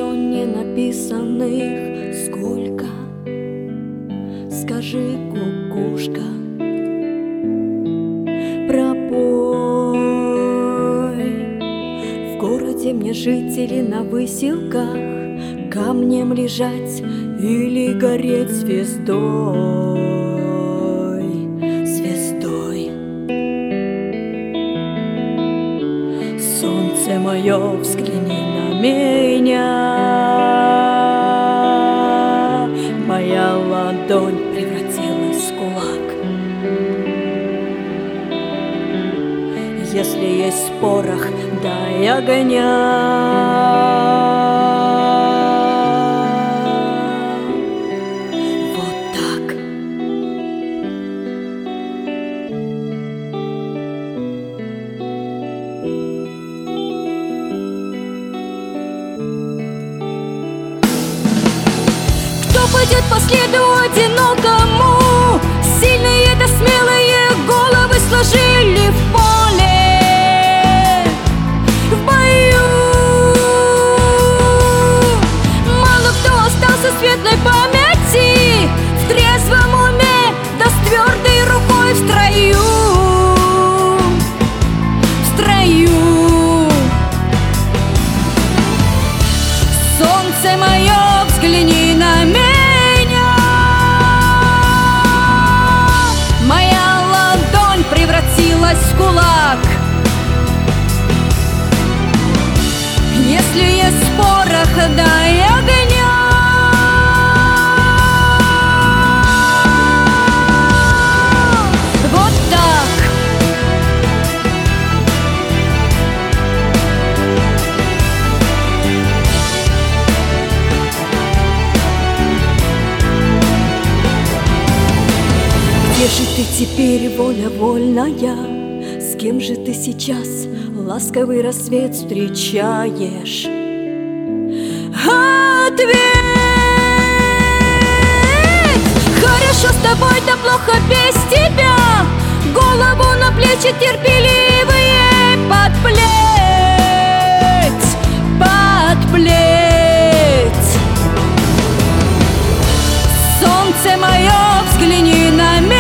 еще не написанных сколько. Скажи, кукушка, пропой. В городе мне жить или на выселках, камнем лежать или гореть звездой. Звездой. Солнце мое, взгляни на меня. Моя ладонь превратилась в кулак. Если есть порох, дай огня. Вот так. Кто пойдет по следу одинокому? Сильные да смелые головы сложили в поле, в бою. Мало кто остался в светлой памяти, в трезвом уме, да с твердой рукой в строю. В строю. Солнце мое, взгляни на меня. Моя ладонь превратилась в кулак. Если есть порох, дай огня. Вот так. Где же ты теперь, воля вольная? С кем же ты сейчас ласковый рассвет встречаешь? Ответь! Хорошо с тобой, да плохо без тебя. Голову на плечи терпеливые подплеть, подплеть. Солнце мое, взгляни на меня.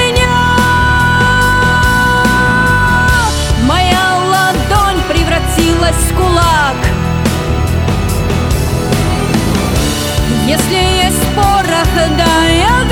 Моя ладонь превратилась в кулак. Если есть порох, дай огня.